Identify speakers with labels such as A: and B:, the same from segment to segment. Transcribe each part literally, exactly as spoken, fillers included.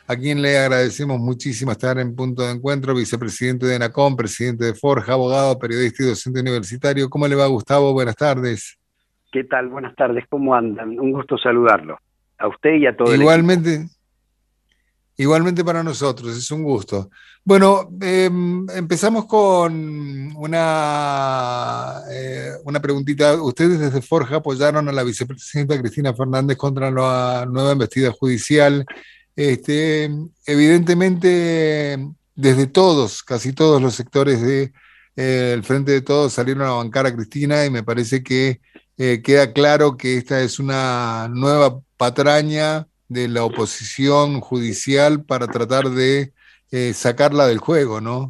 A: a quien le agradecemos muchísimo estar en Punto de Encuentro, vicepresidente de ENACOM, presidente de Forja, abogado, periodista y docente universitario. ¿Cómo le va, Gustavo? Buenas tardes.
B: ¿Qué tal? Buenas tardes, ¿cómo andan? Un gusto saludarlo, a usted y a todo el equipo.
A: Igualmente, igualmente para nosotros, es un gusto. Bueno, eh, empezamos con una, eh, una preguntita. Ustedes desde Forja apoyaron a la vicepresidenta Cristina Fernández contra la nueva embestida judicial. Este, evidentemente, desde todos, casi todos los sectores de, eh, el Frente de Todos salieron a bancar a Cristina y me parece que eh, queda claro que esta es una nueva patraña de la oposición judicial para tratar de eh, sacarla del juego, ¿no?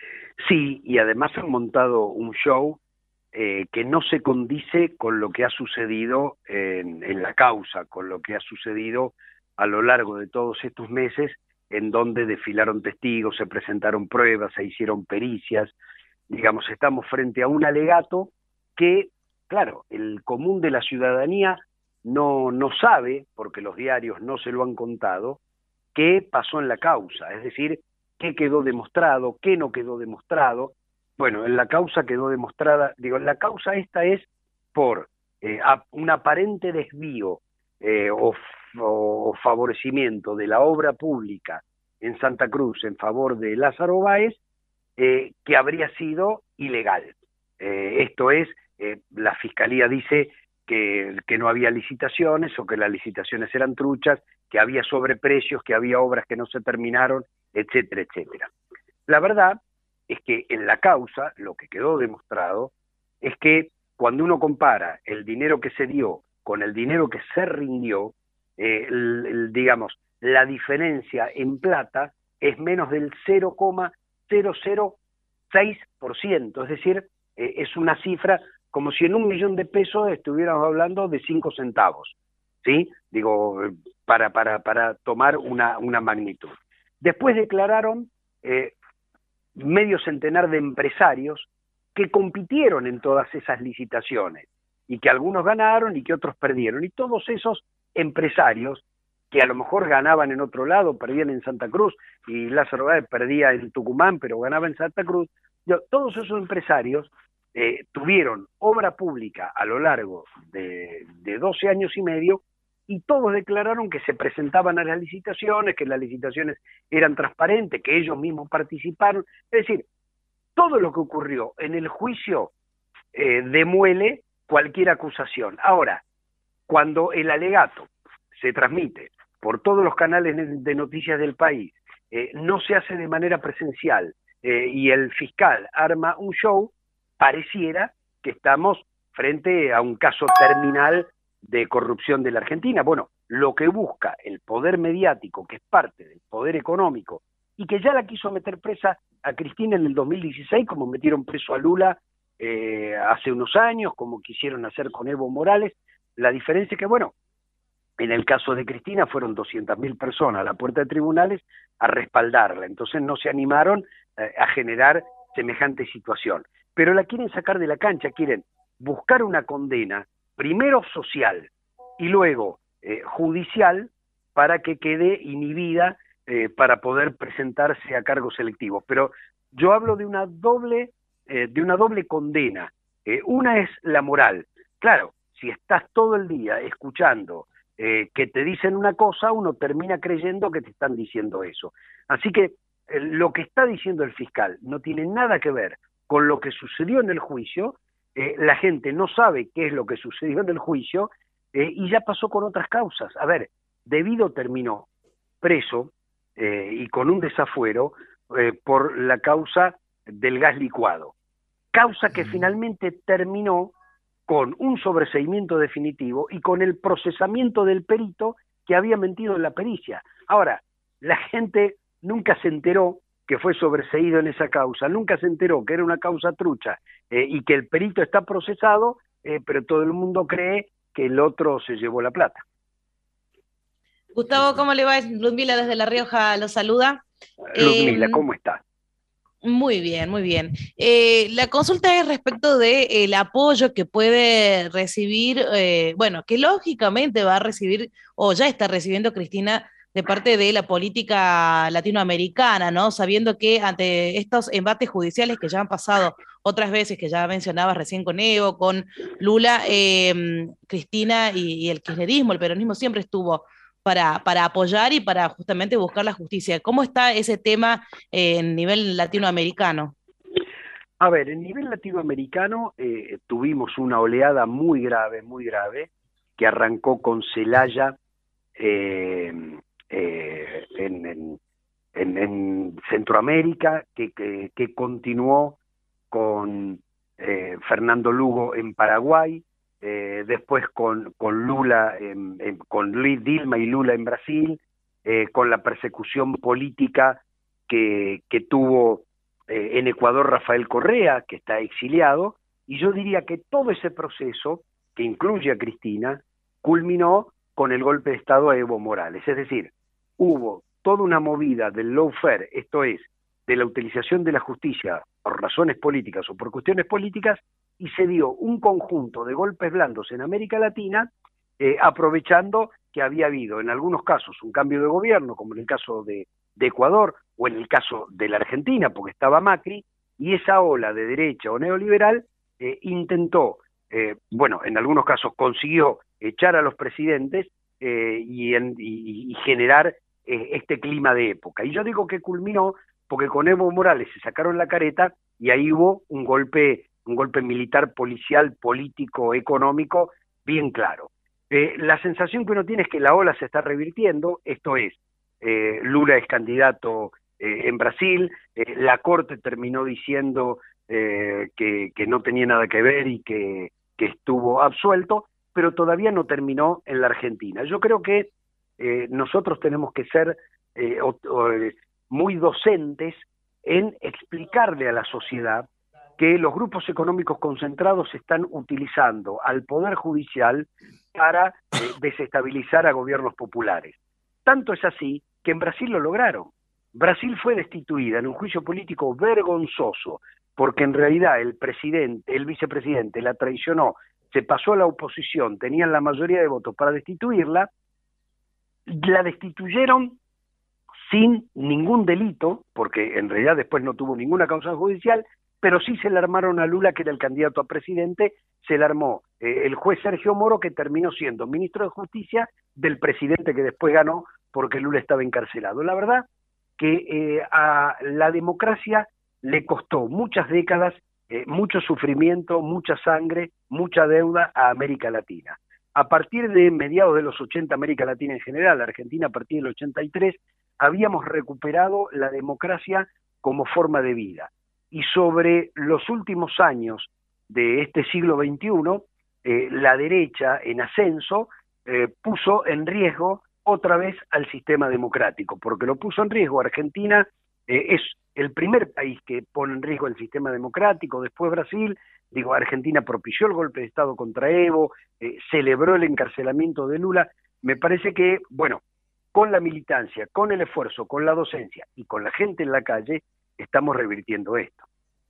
B: Sí, y además han montado un show eh, que no se condice con lo que ha sucedido en, en la causa, con lo que ha sucedido a lo largo de todos estos meses, en donde desfilaron testigos, se presentaron pruebas, se hicieron pericias. Digamos, estamos frente a un alegato que, claro, el común de la ciudadanía no, no sabe, porque los diarios no se lo han contado, qué pasó en la causa, es decir, qué quedó demostrado, qué no quedó demostrado. Bueno, en la causa quedó demostrada, digo, la causa esta es por eh, a, un aparente desvío eh, o, o favorecimiento de la obra pública en Santa Cruz en favor de Lázaro Báez, eh, que habría sido ilegal. Eh, esto es, eh, la Fiscalía dice que, que no había licitaciones o que las licitaciones eran truchas, que había sobreprecios, que había obras que no se terminaron, etcétera, etcétera. La verdad es que en la causa lo que quedó demostrado es que cuando uno compara el dinero que se dio con el dinero que se rindió, eh, el, el, digamos, la diferencia en plata es menos del cero coma cero cero seis por ciento, es decir, eh, es una cifra como si en un millón de pesos estuviéramos hablando de cinco centavos, ¿sí? Digo, para, para, para tomar una, una magnitud. Después declararon eh, medio centenar de empresarios que compitieron en todas esas licitaciones y que algunos ganaron y que otros perdieron. Y todos esos empresarios que a lo mejor ganaban en otro lado, perdían en Santa Cruz, y Lázaro Báez perdía en Tucumán, pero ganaba en Santa Cruz, yo, todos esos empresarios eh, tuvieron obra pública a lo largo de, de doce años y medio, y todos declararon que se presentaban a las licitaciones, que las licitaciones eran transparentes, que ellos mismos participaron. Es decir, todo lo que ocurrió en el juicio eh, demuele cualquier acusación. Ahora, cuando el alegato se transmite por todos los canales de noticias del país, eh, no se hace de manera presencial, eh, y el fiscal arma un show, pareciera que estamos frente a un caso terminal de corrupción de la Argentina. Bueno, lo que busca el poder mediático, que es parte del poder económico, y que ya la quiso meter presa a Cristina en el dos mil dieciséis, como metieron preso a Lula eh, hace unos años, como quisieron hacer con Evo Morales. La diferencia es que, bueno, en el caso de Cristina fueron doscientas mil personas a la puerta de tribunales a respaldarla, entonces no se animaron eh, a generar semejante situación. Pero la quieren sacar de la cancha, quieren buscar una condena, primero social y luego eh, judicial, para que quede inhibida eh, para poder presentarse a cargos selectivos. Pero yo hablo de una doble, eh, de una doble condena. Eh, una es la moral. Claro, si estás todo el día escuchando eh, que te dicen una cosa, uno termina creyendo que te están diciendo eso. Así que eh, lo que está diciendo el fiscal no tiene nada que ver con lo que sucedió en el juicio. Eh, la gente no sabe qué es lo que sucedió en el juicio, eh, y ya pasó con otras causas. A ver, Debido terminó preso eh, y con un desafuero eh, por la causa del gas licuado, causa que finalmente terminó con un sobreseimiento definitivo y con el procesamiento del perito que había mentido en la pericia. Ahora, la gente nunca se enteró que fue sobreseído en esa causa, nunca se enteró que era una causa trucha eh, y que el perito está procesado, eh, pero todo el mundo cree que el otro se llevó la plata.
C: Gustavo, ¿cómo le va? Ludmila desde La Rioja lo saluda.
B: Ludmila,
C: eh,
B: ¿cómo está?
C: Muy bien, muy bien. Eh, la consulta es respecto del apoyo que puede recibir, eh, bueno, que lógicamente va a recibir, o ya está recibiendo Cristina de parte de la política latinoamericana, ¿no? Sabiendo que ante estos embates judiciales que ya han pasado otras veces, que ya mencionabas recién con Evo, con Lula, eh, Cristina y, y el kirchnerismo, el peronismo siempre estuvo para, para apoyar y para justamente buscar la justicia. ¿Cómo está ese tema eh, en nivel latinoamericano?
B: A ver, en nivel latinoamericano eh, tuvimos una oleada muy grave, muy grave, que arrancó con Zelaya eh, eh, en, en, en, en Centroamérica, que, que, que continuó con eh, Fernando Lugo en Paraguay, eh, después con, con Lula, en, en, con Luis Dilma y Lula en Brasil, eh, con la persecución política que, que tuvo eh, en Ecuador Rafael Correa, que está exiliado, y yo diría que todo ese proceso, que incluye a Cristina, culminó con el golpe de Estado a Evo Morales. Es decir, hubo toda una movida del lawfare, esto es, de la utilización de la justicia por razones políticas o por cuestiones políticas, y se dio un conjunto de golpes blandos en América Latina, eh, aprovechando que había habido en algunos casos un cambio de gobierno, como en el caso de, de Ecuador, o en el caso de la Argentina, porque estaba Macri, y esa ola de derecha o neoliberal eh, intentó, eh, bueno, en algunos casos consiguió echar a los presidentes eh, y, en, y, y generar eh, este clima de época. Y yo digo que culminó porque con Evo Morales se sacaron la careta y ahí hubo un golpe, un golpe militar, policial, político, económico, bien claro. Eh, la sensación que uno tiene es que la ola se está revirtiendo, esto es, eh, Lula es candidato eh, en Brasil, eh, la Corte terminó diciendo eh, que, que no tenía nada que ver y que, que estuvo absuelto, pero todavía no terminó en la Argentina. Yo creo que eh, nosotros tenemos que ser eh, o, o, muy docentes en explicarle a la sociedad que los grupos económicos concentrados están utilizando al Poder Judicial para eh, desestabilizar a gobiernos populares. Tanto es así que en Brasil lo lograron. Brasil fue destituida en un juicio político vergonzoso, porque en realidad el presidente, el vicepresidente la traicionó, se pasó a la oposición, tenían la mayoría de votos para destituirla, la destituyeron sin ningún delito, porque en realidad después no tuvo ninguna causa judicial, pero sí se le armaron a Lula, que era el candidato a presidente, se le armó eh, el juez Sergio Moro, que terminó siendo ministro de Justicia del presidente que después ganó porque Lula estaba encarcelado. La verdad que eh, a la democracia le costó muchas décadas, eh, mucho sufrimiento, mucha sangre, mucha deuda a América Latina. A partir de mediados de los ochenta, América Latina en general, Argentina a partir del ochenta y tres, habíamos recuperado la democracia como forma de vida. Y sobre los últimos años de este siglo veintiuno, eh, la derecha en ascenso eh, puso en riesgo otra vez al sistema democrático, porque lo puso en riesgo. Argentina eh, es el primer país que pone en riesgo el sistema democrático, después Brasil. Digo, Argentina propició el golpe de Estado contra Evo, eh, celebró el encarcelamiento de Lula. Me parece que, bueno, con la militancia, con el esfuerzo, con la docencia y con la gente en la calle, estamos revirtiendo esto.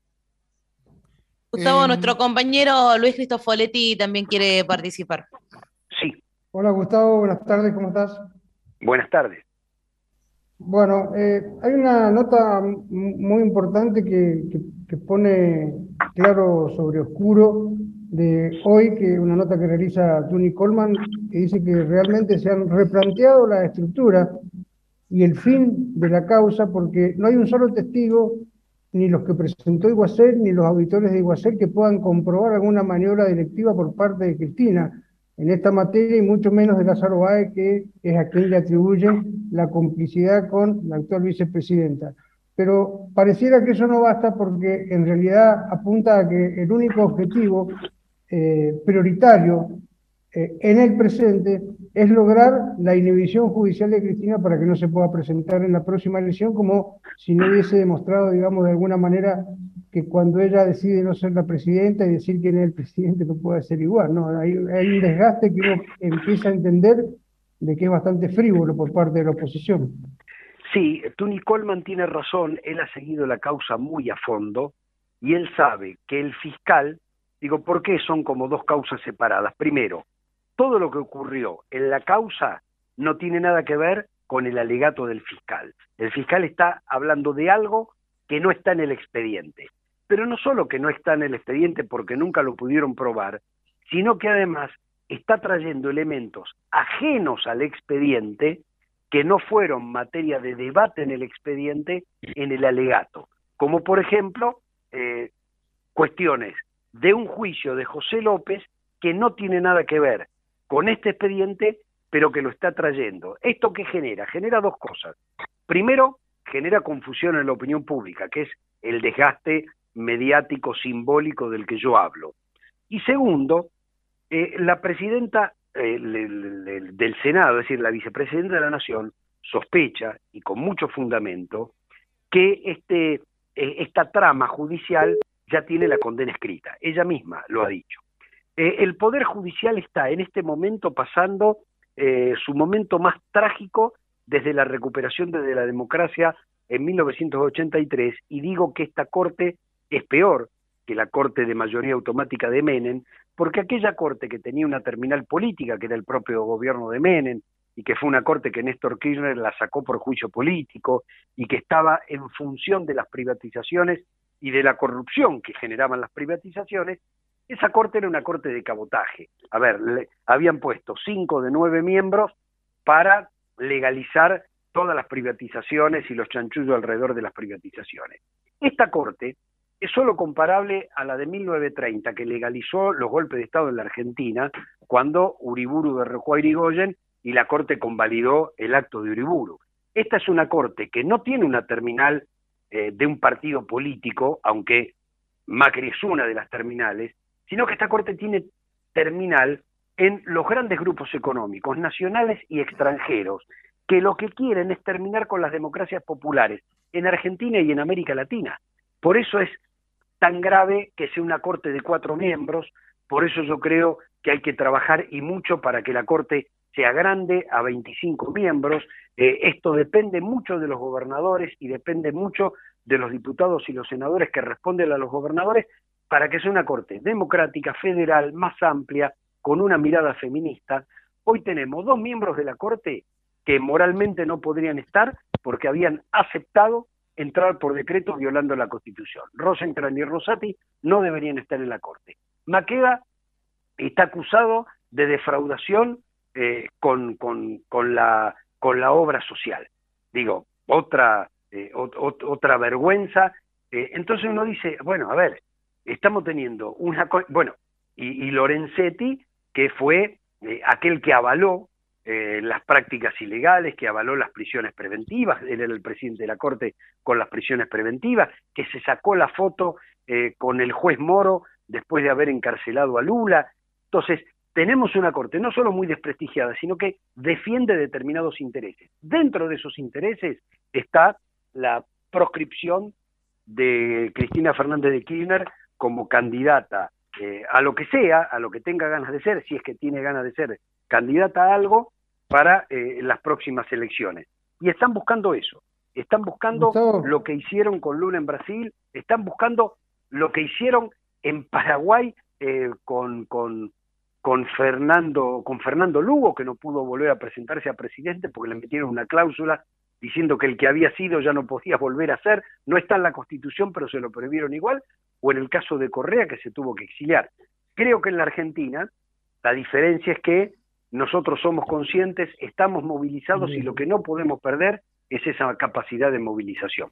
C: Gustavo,
A: Eh,
C: nuestro compañero Luis Cristofoletti también quiere participar.
B: Sí,
D: Hola Gustavo, buenas tardes, ¿cómo estás?
B: buenas tardes.
D: Bueno, eh, hay una nota m- muy importante que, que- que pone claro sobre oscuro de hoy, que una nota que realiza Tony Coleman, que dice que realmente se han replanteado la estructura y el fin de la causa, porque no hay un solo testigo, ni los que presentó Iguacel, ni los auditores de Iguacel, que puedan comprobar alguna maniobra delictiva por parte de Cristina en esta materia, y mucho menos de Lázaro Báez, que es a quien le atribuyen la complicidad con la actual vicepresidenta. Pero pareciera que eso no basta, porque en realidad apunta a que el único objetivo eh, prioritario eh, en el presente es lograr la inhibición judicial de Cristina para que no se pueda presentar en la próxima elección, como si no hubiese demostrado, digamos, de alguna manera que cuando ella decide no ser la presidenta y decir quién es el presidente no puede ser igual, ¿no? Hay, hay un desgaste que uno empieza a entender de que es bastante frívolo por parte de la oposición.
B: Sí, Tony Coleman tiene razón, él ha seguido la causa muy a fondo y él sabe que el fiscal, digo, ¿por qué son como dos causas separadas? Primero, todo lo que ocurrió en la causa no tiene nada que ver con el alegato del fiscal. El fiscal está hablando de algo que no está en el expediente. Pero no solo que no está en el expediente porque nunca lo pudieron probar, sino que además está trayendo elementos ajenos al expediente que no fueron materia de debate en el expediente en el alegato. Como por ejemplo, eh, cuestiones de un juicio de José López que no tiene nada que ver con este expediente, pero que lo está trayendo. ¿Esto qué genera? Genera dos cosas. Primero, genera confusión en la opinión pública, que es el desgaste mediático simbólico del que yo hablo. Y segundo, eh, la presidenta eh, le, le, del Senado, es decir, la vicepresidenta de la Nación, sospecha, y con mucho fundamento, que este, eh, esta trama judicial ya tiene la condena escrita. Ella misma lo ha dicho. Eh, el Poder Judicial está en este momento pasando eh, su momento más trágico desde la recuperación de la democracia en mil novecientos ochenta y tres, y digo que esta Corte es peor que la Corte de mayoría automática de Menem, porque aquella Corte que tenía una terminal política, que era el propio gobierno de Menem, y que fue una Corte que Néstor Kirchner la sacó por juicio político, y que estaba en función de las privatizaciones y de la corrupción que generaban las privatizaciones, esa Corte era una Corte de cabotaje. A ver, le, habían puesto cinco de nueve miembros para legalizar todas las privatizaciones y los chanchullos alrededor de las privatizaciones. Esta Corte es solo comparable a la de mil novecientos treinta, que legalizó los golpes de Estado en la Argentina, cuando Uriburu derrocó a Irigoyen y la Corte convalidó el acto de Uriburu. Esta es una Corte que no tiene una terminal eh, de un partido político, aunque Macri es una de las terminales, sino que esta Corte tiene terminal en los grandes grupos económicos, nacionales y extranjeros, que lo que quieren es terminar con las democracias populares en Argentina y en América Latina. Por eso es tan grave que sea una Corte de cuatro miembros, por eso yo creo que hay que trabajar y mucho para que la Corte sea grande, a veinticinco miembros. Eh, esto depende mucho de los gobernadores y depende mucho de los diputados y los senadores que responden a los gobernadores, para que sea una Corte democrática, federal, más amplia, con una mirada feminista. Hoy tenemos dos miembros de la Corte que moralmente no podrían estar porque habían aceptado entrar por decreto violando la Constitución. Rosenkrantz y Rosati no deberían estar en la Corte. Maqueda está acusado de defraudación eh, con, con, con, la, con la obra social. Digo, otra, eh, ot, ot, otra vergüenza. Eh, entonces uno dice, bueno, a ver, estamos teniendo una... Bueno, y, y Lorenzetti, que fue eh, aquel que avaló eh, las prácticas ilegales, que avaló las prisiones preventivas, él era el presidente de la Corte con las prisiones preventivas, que se sacó la foto eh, con el juez Moro después de haber encarcelado a Lula. Entonces, tenemos una Corte no solo muy desprestigiada, sino que defiende determinados intereses. Dentro de esos intereses está la proscripción de Cristina Fernández de Kirchner como candidata eh, a lo que sea, a lo que tenga ganas de ser, si es que tiene ganas de ser candidata a algo, para eh, las próximas elecciones. Y están buscando eso, están buscando
D: Gustavo.
B: lo que hicieron con Lula en Brasil, están buscando lo que hicieron en Paraguay eh, con, con, con, Fernando, con Fernando Lugo, que no pudo volver a presentarse a presidente porque le metieron una cláusula diciendo que el que había sido ya no podía volver a ser, no está en la Constitución, pero se lo prohibieron igual, o en el caso de Correa, que se tuvo que exiliar. Creo que en la Argentina la diferencia es que nosotros somos conscientes, estamos movilizados y lo que no podemos perder es esa capacidad de movilización.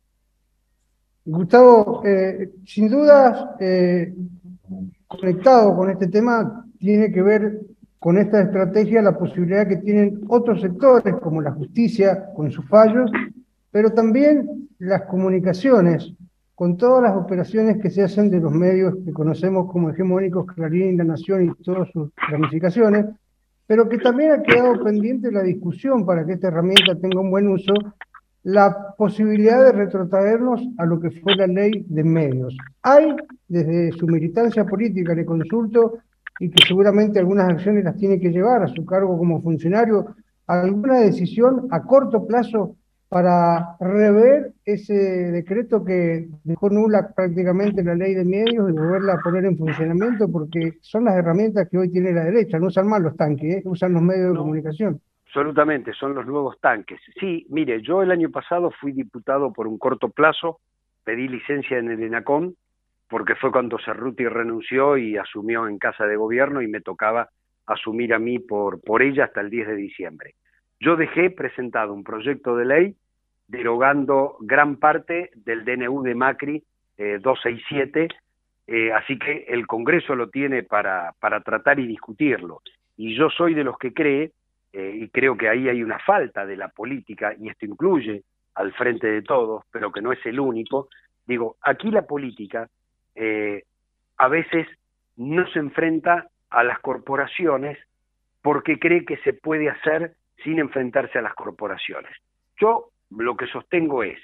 D: Gustavo, eh, sin duda, eh, conectado con este tema, tiene que ver con esta estrategia la posibilidad que tienen otros sectores, como la justicia, con sus fallos, pero también las comunicaciones, con todas las operaciones que se hacen de los medios que conocemos como hegemónicos, Clarín, La Nación y todas sus ramificaciones, pero que también ha quedado pendiente la discusión para que esta herramienta tenga un buen uso, la posibilidad de retrotraernos a lo que fue la ley de medios. Hay, desde su militancia política, le consulto, y que seguramente algunas acciones las tiene que llevar a su cargo como funcionario, alguna decisión a corto plazo para rever ese decreto que dejó nula prácticamente la ley de medios y volverla a poner en funcionamiento, porque son las herramientas que hoy tiene la derecha, no usan más los tanques, ¿eh? Usan los medios de
B: no.
D: comunicación.
B: Absolutamente, son los nuevos tanques. Sí, mire, yo el año pasado fui diputado por un corto plazo, pedí licencia en el ENACOM, porque fue cuando Cerruti renunció y asumió en Casa de Gobierno y me tocaba asumir a mí por, por ella hasta el diez de diciembre. Yo dejé presentado un proyecto de ley derogando gran parte del D N U de Macri eh, doscientos sesenta y siete, eh, así que el Congreso lo tiene para, para tratar y discutirlo. Y yo soy de los que cree, eh, y creo que ahí hay una falta de la política, y esto incluye al Frente de Todos, pero que no es el único. Digo, aquí la política eh, a veces no se enfrenta a las corporaciones porque cree que se puede hacer sin enfrentarse a las corporaciones. Yo lo que sostengo es,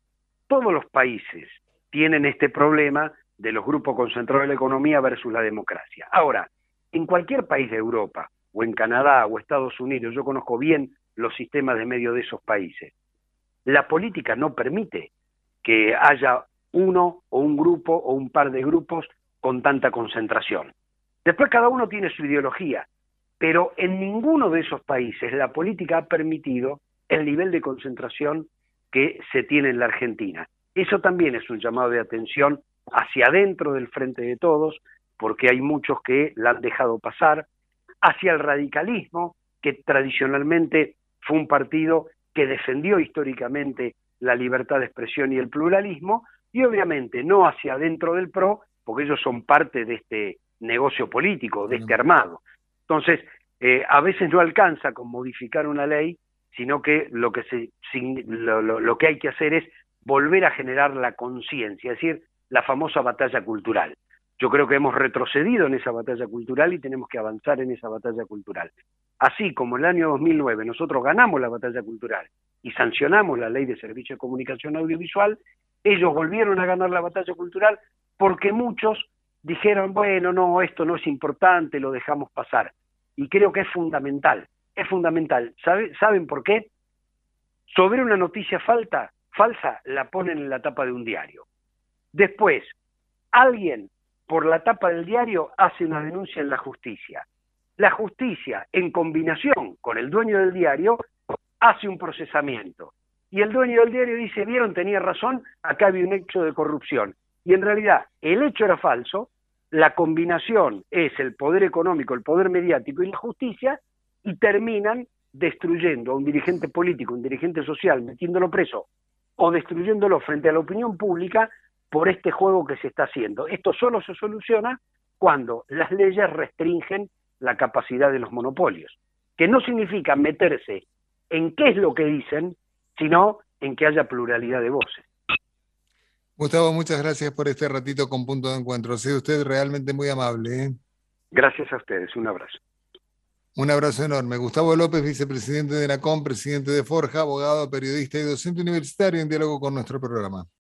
B: todos los países tienen este problema de los grupos concentrados de la economía versus la democracia. Ahora, en cualquier país de Europa, o en Canadá, o Estados Unidos, yo conozco bien los sistemas de medio de esos países, la política no permite que haya uno o un grupo o un par de grupos con tanta concentración. Después cada uno tiene su ideología, pero en ninguno de esos países la política ha permitido el nivel de concentración que se tiene en la Argentina. Eso también es un llamado de atención hacia adentro del Frente de Todos, porque hay muchos que la han dejado pasar, hacia el radicalismo, que tradicionalmente fue un partido que defendió históricamente la libertad de expresión y el pluralismo, y obviamente no hacia adentro del P R O, porque ellos son parte de este negocio político, de este armado. Entonces, eh, a veces no alcanza con modificar una ley, sino que lo que, se, lo, lo, lo que hay que hacer es volver a generar la conciencia, es decir, la famosa batalla cultural. Yo creo que hemos retrocedido en esa batalla cultural y tenemos que avanzar en esa batalla cultural. Así como en el año dos mil nueve nosotros ganamos la batalla cultural y sancionamos la ley de servicio de comunicación audiovisual, ellos volvieron a ganar la batalla cultural porque muchos dijeron, bueno, no, esto no es importante, lo dejamos pasar. Y creo que es fundamental, es fundamental. ¿Sabe, ¿Saben por qué? Sobre una noticia falta, falsa la ponen en la tapa de un diario. Después, alguien por la tapa del diario hace una denuncia en la justicia. La justicia, en combinación con el dueño del diario, hace un procesamiento. Y el dueño del diario dice, vieron, tenía razón, acá había un hecho de corrupción. Y en realidad, el hecho era falso, la combinación es el poder económico, el poder mediático y la justicia, y terminan destruyendo a un dirigente político, un dirigente social, metiéndolo preso, o destruyéndolo frente a la opinión pública por este juego que se está haciendo. Esto solo se soluciona cuando las leyes restringen la capacidad de los monopolios, que no significa meterse en qué es lo que dicen, sino en que haya pluralidad de voces.
A: Gustavo, muchas gracias por este ratito con Punto de Encuentro. Ha sido usted realmente muy amable, ¿eh?
B: Gracias a ustedes, un abrazo.
A: Un abrazo enorme. Gustavo López, vicepresidente de ENACOM, presidente de Forja, abogado, periodista y docente universitario en diálogo con nuestro programa.